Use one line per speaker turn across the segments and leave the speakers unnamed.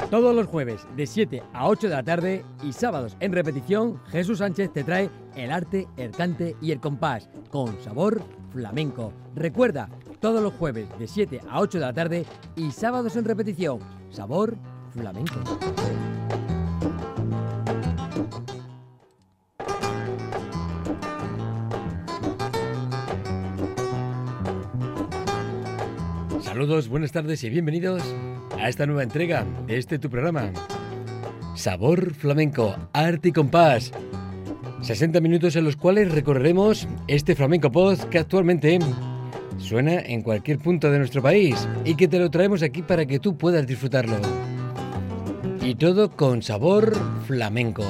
Todos los jueves de 7 a 8 de la tarde y sábados en repetición, Jesús Sánchez te trae el arte, el cante y el compás con sabor flamenco. Recuerda, todos los jueves de 7 a 8 de la tarde y sábados en repetición, sabor flamenco. Saludos, buenas tardes y bienvenidos a esta nueva entrega de este tu programa. Sabor flamenco, arte y compás. 60 minutos en los cuales recorreremos este flamenco pod que actualmente suena en cualquier punto de nuestro país y que te lo traemos aquí para que tú puedas disfrutarlo. Y todo con sabor flamenco.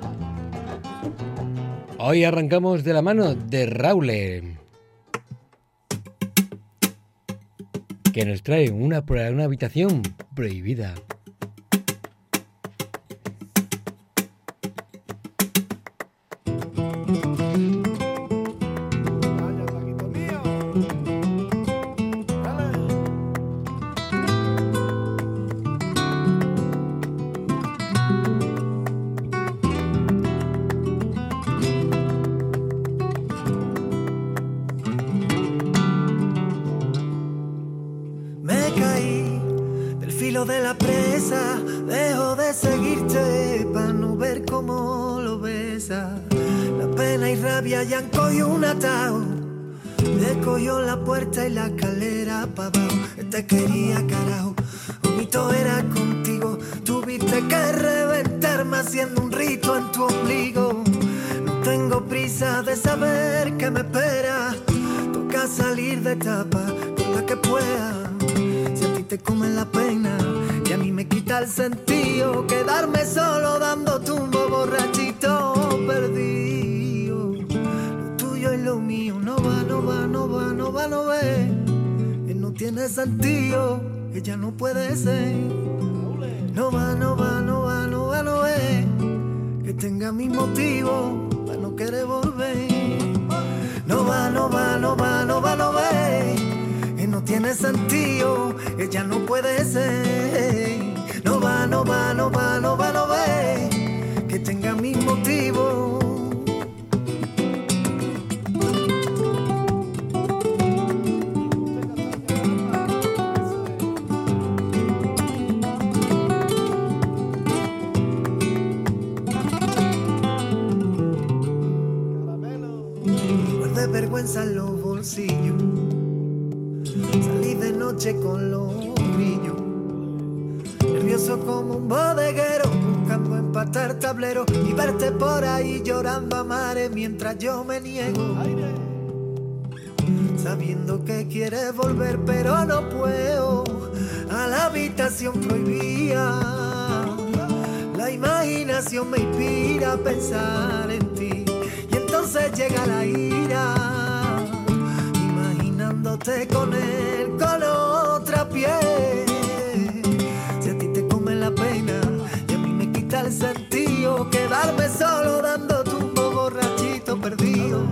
Hoy arrancamos de la mano de Raule, que nos trae una habitación prohibida.
De la presa, dejo de seguirte pa' no ver cómo lo besas. La pena y rabia ya han cogido un atajo, le cogió la puerta y la escalera pa' abajo. Te quería carajo, un mito era contigo, tuviste que reventarme haciendo un rito en tu ombligo. No tengo prisa de saber qué me espera, toca salir de etapa con la que pueda. Si a ti te come la pena y a mí me quita el sentido, quedarme solo dando tumbo borrachito perdido. Lo tuyo y lo mío no va, no va, no va, no va, no ve. No tiene sentido, ella no puede ser. No va, no va, no va, no va, no ve. Que tenga mis motivos para no querer volver. No va, no va, no va, no va, no ve. No tiene sentido, ella no puede ser. No va, no va, no va, no va, no ve. Que tenga mis motivos. Guardé vergüenza en los bolsillos, salí de noche con los brillos, nervioso como un bodeguero, buscando empatar tablero y verte por ahí llorando a mares mientras yo me niego, sabiendo que quieres volver pero no puedo. A la habitación prohibida, la imaginación me inspira a pensar en ti y entonces llega la ira, con él, con otra piel. Si a ti te come la pena y a mí me quita el sentido, quedarme solo dando tumbo borrachito perdido.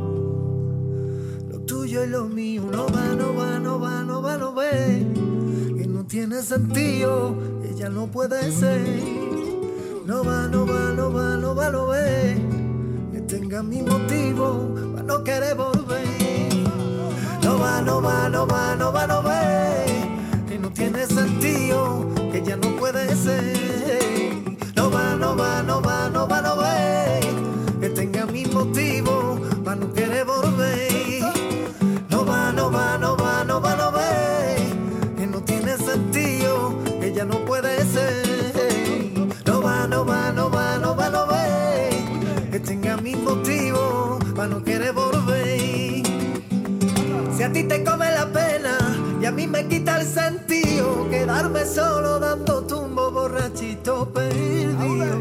Lo tuyo y lo mío no va, no va, no va, no va, no ve. Que no tiene sentido, ella no puede ser. No va, no va, no va, no va, no ve. Que tenga mi motivo para no querer volver. No va, no va, no va, no va, no ve. Que no tiene sentido, que ya no puede ser. No va, no va, no va, no va, no ve. Que tenga mis motivos para no querer volver. No va, no va, no va, no va, no ve. Que no tiene sentido, que ya no puede ser. No va, no va, no va, no va, no ve. Que tenga mis motivos para no querer volver. Si a ti te come la pena y a mí me quita el sentido, quedarme solo dando tumbo borrachito perdido.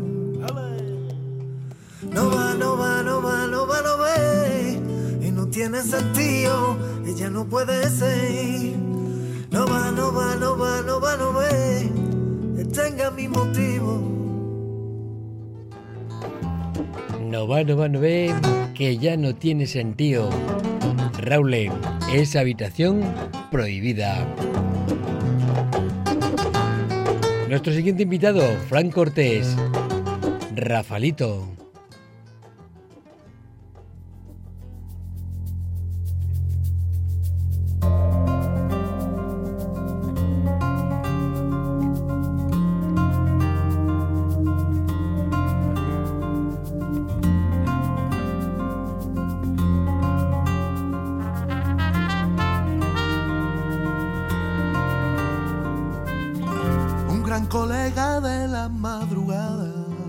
No va, no va, no va, no va, no ve. Y no tiene sentido, ella no puede ser. No va, no va, no va, no va, no ve. Que tenga mi motivo.
No va, no va, no ve. Que ya no tiene sentido. Raúl, es habitación prohibida. Nuestro siguiente invitado, Fran Cortés, Rafalito.
Colega de la madrugada,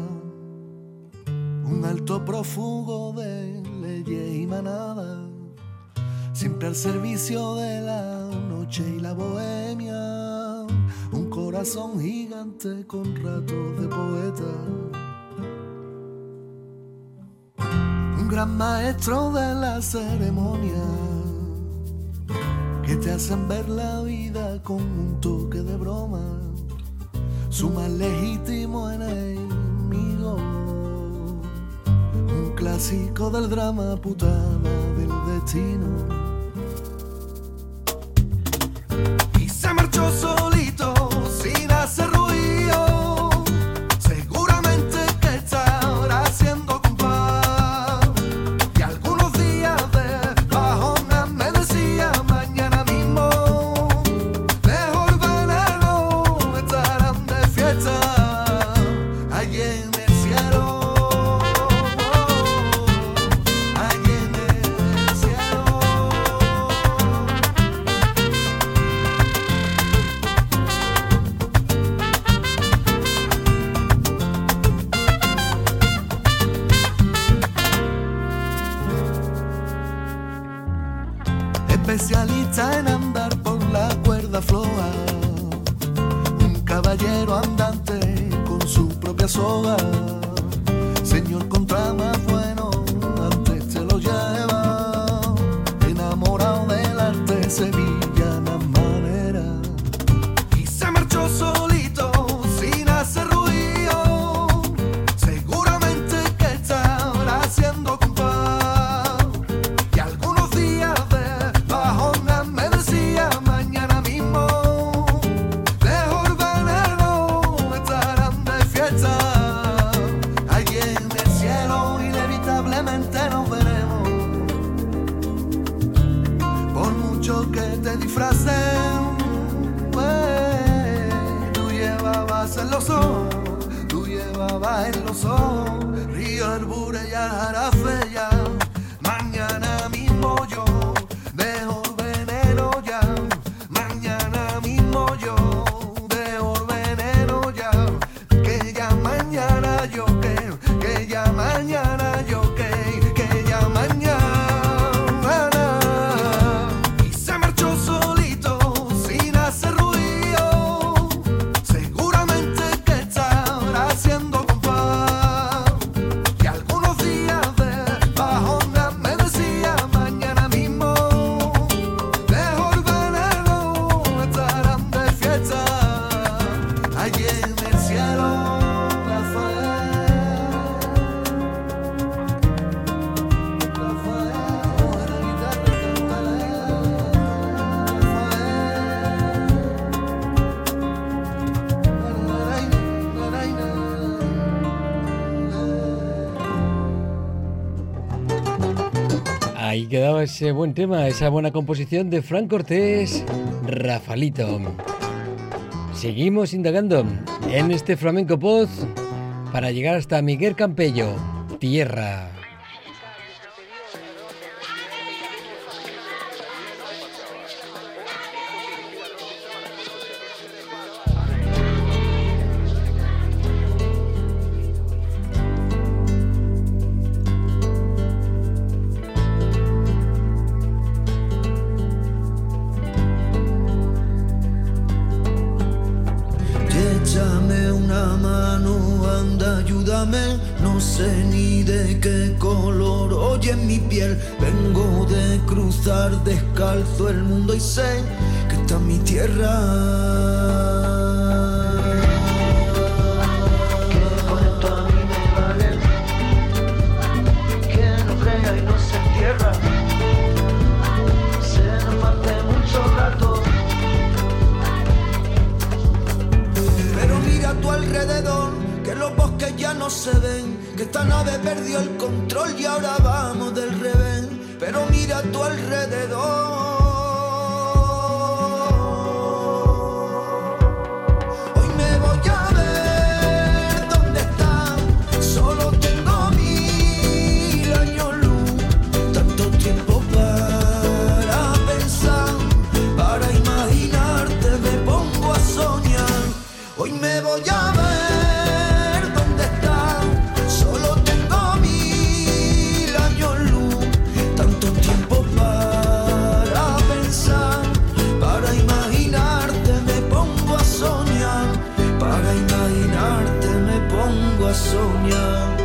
un alto prófugo de leyes y manada, siempre al servicio de la noche y la bohemia, un corazón gigante con ratos de poeta, un gran maestro de la ceremonia, que te hacen ver la vida con un toque de broma, su más legítimo enemigo, un clásico del drama, putada del destino. Y se marchó solito, sin hacer ruido, seguramente que estará haciendo compás. Y algunos días de bajona me decía, mañana mismo mejor veneno estarán de fiesta allí en el cielo, allí en el cielo. Especialista en andar por la cuerda floja, un caballero andante con su propia soga, señor contra más bueno, antes se lo lleva, enamorado del arte sevillana manera. Y se marchó solito, sin hacer ruido, seguramente que estará haciendo compás. Y algunos días de bajona me decía, mañana mismo mejor veneno estarán de fiesta allí en el cielo, inevitablemente nos veremos. Por mucho que te disfracen, pues, tú llevabas en los ojos río, arbure y jarafe ya. Mañana mismo yo dejo veneno ya, mañana mismo yo dejo veneno ya, que ya mañana yo que ya mañana yo que ya mañana. Y se marchó solito, sin hacer ruido, seguramente que estará haciendo compás. Y algunos días de bajona me decía, mañana mismo mejor veneno estarán de fiesta allí en el cielo.
Ahí quedaba ese buen tema, esa buena composición de Fran Cortés, Rafalito. Seguimos indagando en este Flamenco Pod para llegar hasta Miguel Campello, Tierra.
Échame una mano, anda, ayúdame, no sé ni de qué color hoy en mi piel. Vengo de cruzar descalzo el mundo y sé que está en mi tierra. Que con esto a mí me vale, que no crea y no se entierra, se nos parte mucho rato. Pero mira alrededor, que los bosques ya no se ven, que esta nave perdió el control y ahora vamos del revés. Pero mira a tu alrededor. Hoy me voy a ver dónde estás, solo tengo 1000 años luz, tanto tiempo para pensar, para imaginarte me pongo a soñar, para imaginarte me pongo a soñar.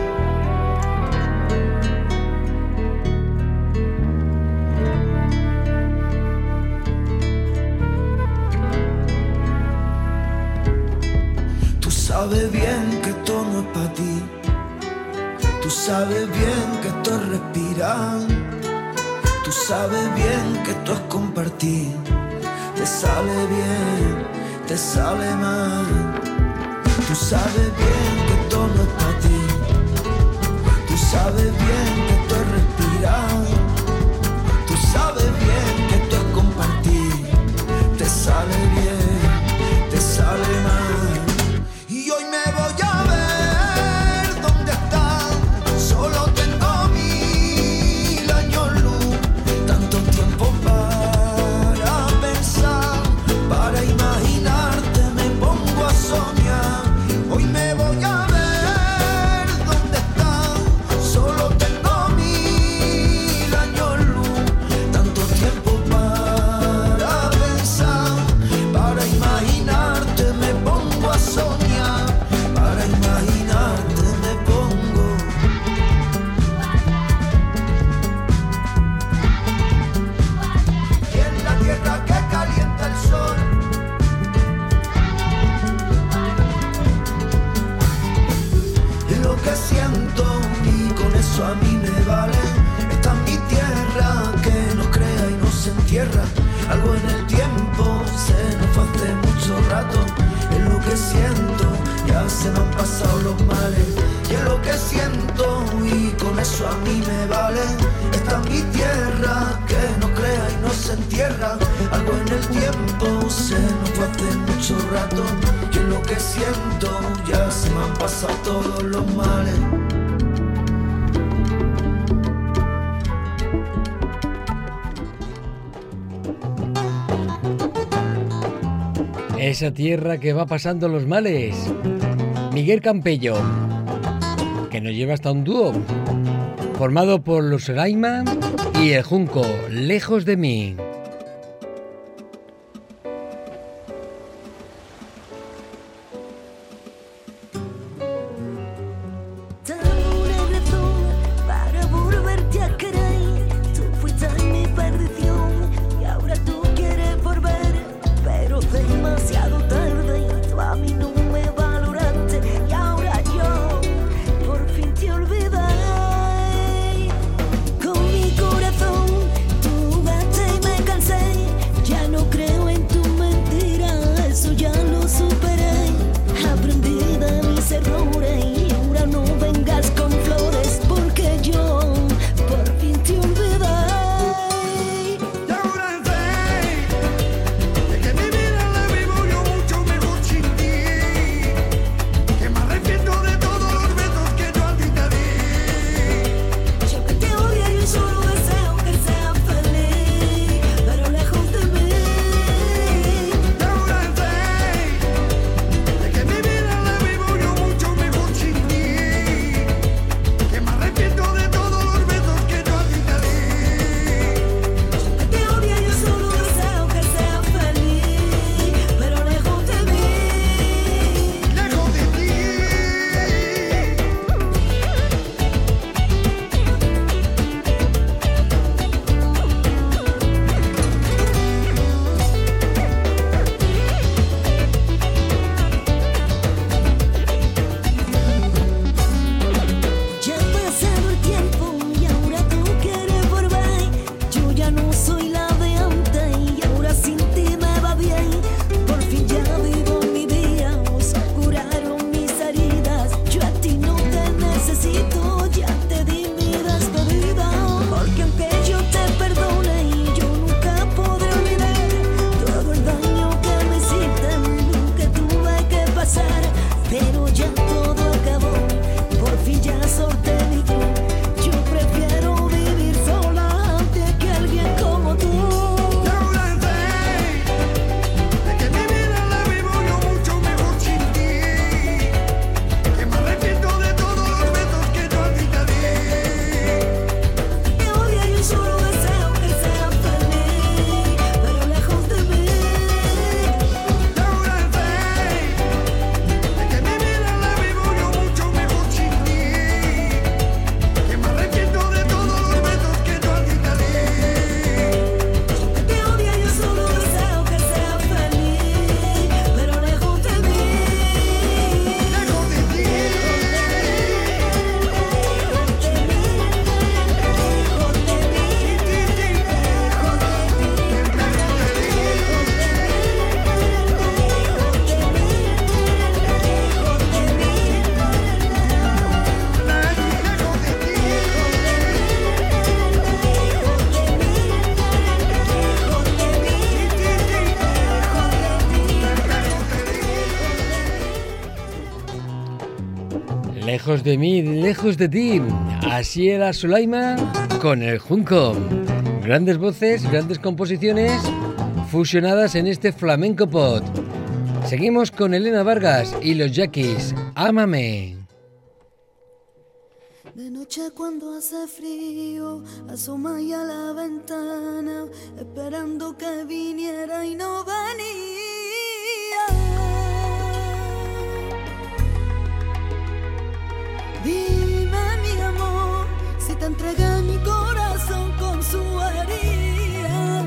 Tú sabes bien que esto no es para ti, tú sabes bien que esto es respirar, tú sabes bien que esto es compartir, te sale bien, te sale mal, tú sabes bien que esto no es para ti, tú sabes bien que esto es respirar, tú sabes bien que esto es compartir, te sale bien, te sale mal. Y hoy me voy a ver dónde estás, solo tengo 1000 años luz, tanto tiempo para pensar, para imaginarte me pongo a soñar. Hoy me voy a ver dónde estás, solo tengo 1000 años luz, tanto tiempo para pensar, para imaginarte me pongo a soñar. Para imaginarte me pongo. Y en la tierra que calienta el sol, es lo que siento y con eso a mí me vale. Esta es mi tierra que nos crea y nos entierra. Algo en el tiempo se nos fue hace mucho rato. Es lo que siento, ya se me han pasado los males. Y es lo que siento y con eso a mí me vale. Esta es mi tierra que nos crea y nos entierra. Algo en el tiempo se nos fue hace mucho rato. Y es lo que siento, ya se me han pasado todos los males.
Esa tierra que va pasando los males. Miguel Campello, que nos lleva hasta un dúo formado por los Gaima y el Junco, Lejos de mí.
Con mi corazón, tú vete y me
Lejos de mí, lejos de ti. Así era Sulaima con el Junco. Grandes voces, grandes composiciones fusionadas en este flamenco pot. Seguimos con Elena Vargas y los Yaquis. Ámame.
De noche cuando hace frío, asoma ya a la ventana, esperando que viniera y no venía. Dime mi amor, si te entregué mi corazón con su herida.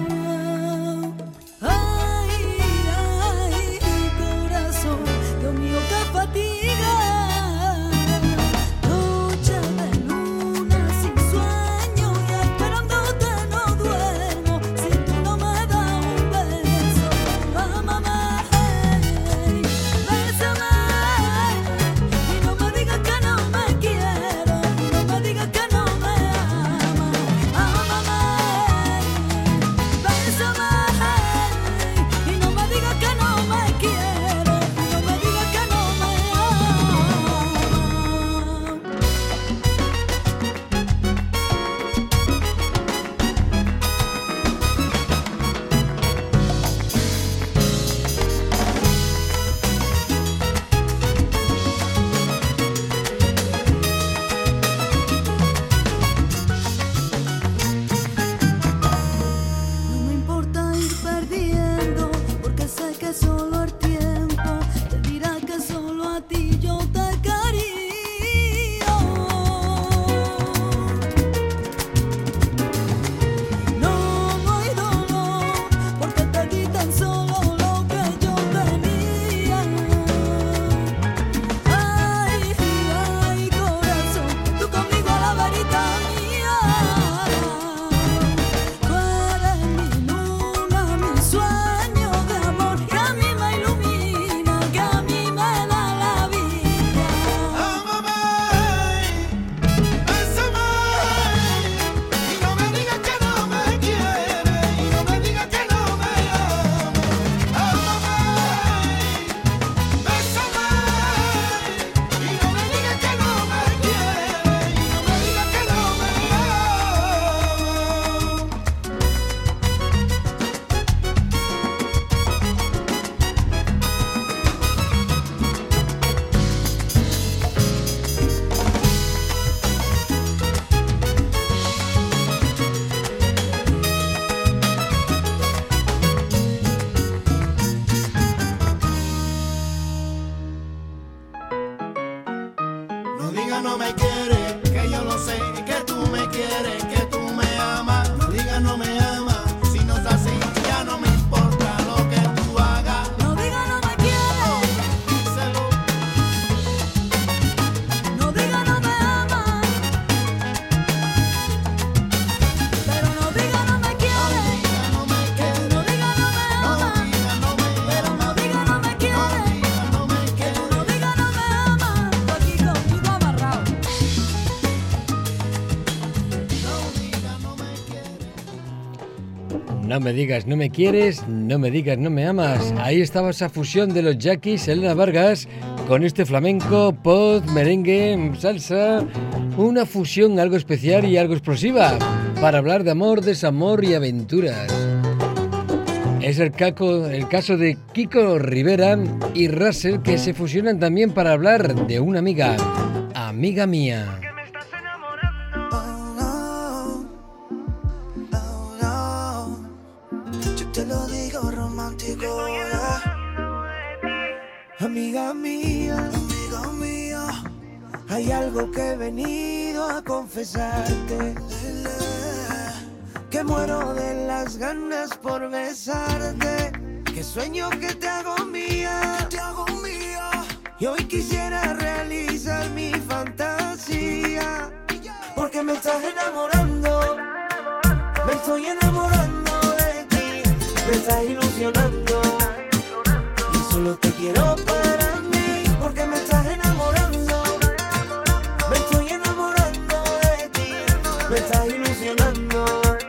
Ay, ay, corazón, Dios mío, qué fatiga. Noche de luna sin sueño y esperándote no duermo. Si tú no me das un beso, ámame, bésame. Y no me digas que no me quiero, no me digas que no me amas. Ámame, bésame. Y no me digas que no me quiero, no me digas que no me amas. No me importa ir perdiendo, porque sé que solo el tiempo te dirá que solo a ti yo te quería. No hay dolor, porque te quitan solo lo que yo tenía. Ay, ay, corazón, tú conmigo a la varita mía. Tú eres mi luna, mi sueño de amor, que a mí me ilumina, que a mí me da la vida.
Ámame, bésame, y no me digas que no me quieres, y no me digas que no me amas. Ámame, bésame, y no me digas que no me quieres, y no me digas que no me No digas no me quieres, que yo lo sé, que tú me quieres, que tú me amas. No digas no me amas, si no es así, ya no me importa lo que tú hagas.
No digas no me quieres,
Díselo,
no digas no me amas, pero no digas no me quieres,
no me quieres,
no digas no me
no
amas,
digas no me
pero no
amas,
digas no me quieres,
no me quieres.
no digas no me amas, tú aquí conmigo amarrado.
No digas
No me digas no me quieres, no me digas no me amas. Ahí estaba esa fusión de los Jackies, Elena Vargas, con este flamenco, pop, merengue, salsa. Una fusión algo especial y algo explosiva para hablar de amor, desamor y aventuras. Es el caso de Kiko Rivera y Russell, que se fusionan también para hablar de una amiga, amiga mía.
Amiga mía, hay algo que he venido a confesarte, que muero de las ganas por besarte, que sueño que te hago mía, y hoy quisiera realizar mi fantasía, porque me estás enamorando, me estoy enamorando de ti, me estás ilusionando. Solo te quiero para mí, porque me estás enamorando. Me estoy enamorando de ti, me estás ilusionando.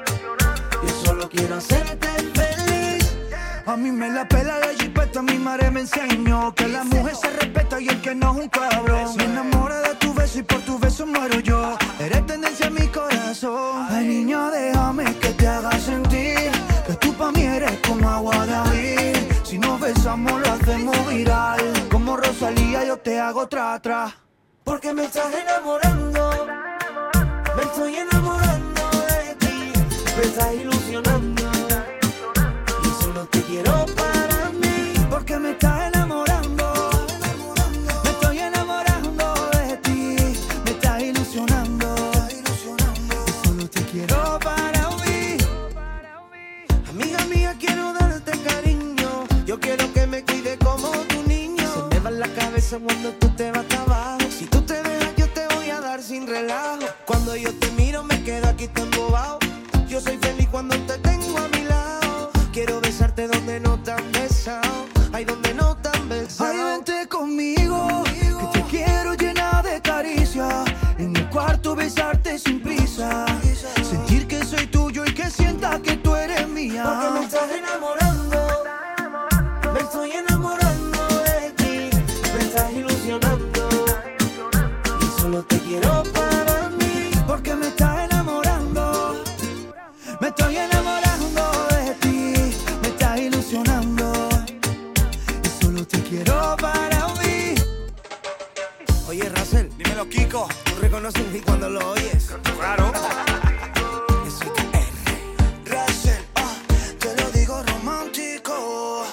Yo solo quiero hacerte feliz.
A mí me la pela la jipeta, mi madre me enseñó que la mujer se respeta y el que no es un cabrón. Me enamora de tu beso y por tu beso muero yo. Eres tendencia en mi corazón. Ay niña, déjame que te haga sentir que tú pa' mí eres como agua de abril. Si nos besamos lo hacemos viral. Como Rosalía yo te hago tra.
Porque me estás enamorando. Me estoy enamorando de ti, me estás ilusionando. Y solo te quiero para mí.
Porque me estás enamorando. Me estoy enamorando de ti, me estás ilusionando. Y solo te quiero para mí.
Amiga mía, quiero darte cariño. Yo quiero que me cuide como tu niño. Se me va la cabeza cuando tú te vas abajo. Si tú te dejas yo te voy a dar sin relajo. Cuando yo te miro me quedo aquí tan embobado. Yo soy feliz cuando te tengo a mi lado. Quiero besarte donde no te han besado. Ay, donde no te han besado.
Ay, vente conmigo, que te quiero llena de caricias. En el cuarto besarte sin prisa. Sentir que soy tuyo y que sienta que tú eres mía.
Porque me estás enamorando. Me estoy enamorando de ti, me estás ilusionando. Y solo te quiero para mí.
Porque me estás enamorando. Me estoy enamorando de ti, me estás ilusionando. Y solo te quiero para mí.
Oye, Russell,
Dímelo, Kiko.
¿tú reconoces mi cuando lo oyes?
Claro.
Yo soy
Russell, te lo digo romántico.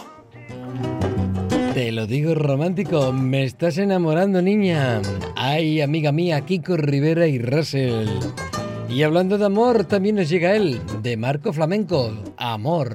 Te lo digo romántico, me estás enamorando, niña. Ay, amiga mía, Kiko Rivera y Russell. Y hablando de amor, también nos llega él, de Marco Flamenco, Amor.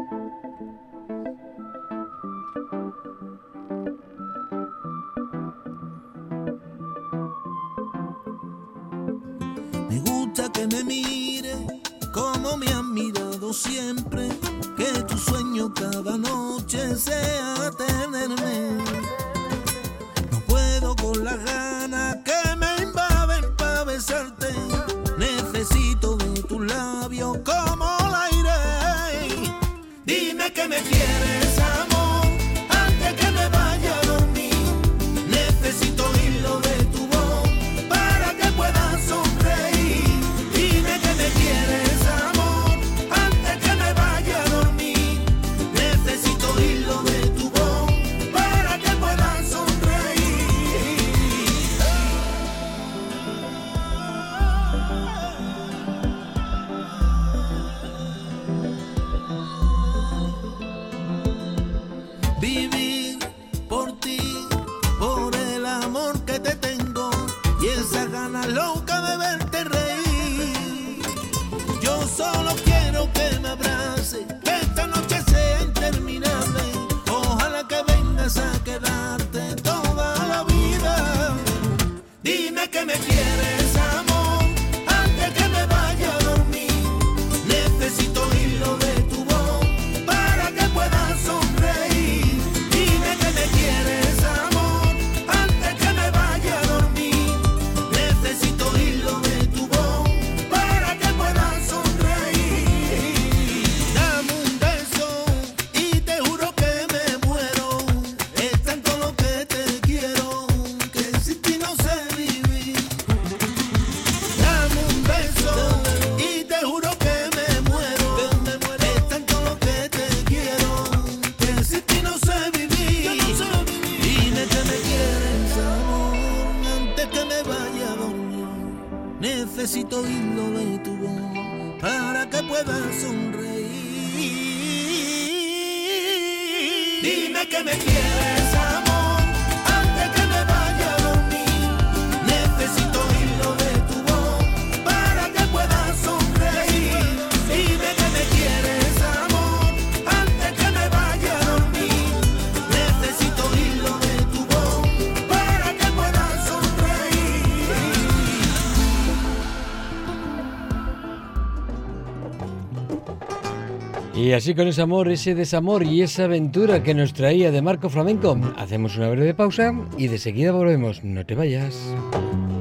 Me gusta que me mire como me han mirado siempre, que tu sueño cada noche sea tenerme. No puedo con las ganas que me invaden para besarte. Necesito de tus labios como el aire. Dime que me quieres, amor, antes que me vaya a dormir. Necesito oírlo de tu voz para que pueda sonreír. Dime que me quieres, amor, antes que me vaya a dormir. Necesito oírlo de tu voz para que pueda sonreír. Vivir por ti, por el amor que te tengo y esa gana loca de verte reír. Yo solo quiero que me abrace, que esta noche sea interminable. Ojalá que vengas a quedarte toda la vida. Dime que me quieres, amor, antes que me vaya a dormir. Necesito oírlo de tu voz para que pueda sonreír. Dime que me quieres, amor, antes que me vaya a dormir. Necesito oírlo de tu voz para que pueda sonreír. Dame necesito oírlo de tu voz para que puedas sonreír. Dime que me quieres, amor, antes que me vaya a dormir. Necesito oírlo de tu voz para que puedas sonreír. Dime que me quieres, amor, antes que me vaya a dormir. Necesito oírlo de tu voz para que puedas sonreír.
Y así con ese amor, ese desamor y esa aventura que nos traía de Marco Flamenco, hacemos una breve pausa y de seguida volvemos. No te vayas.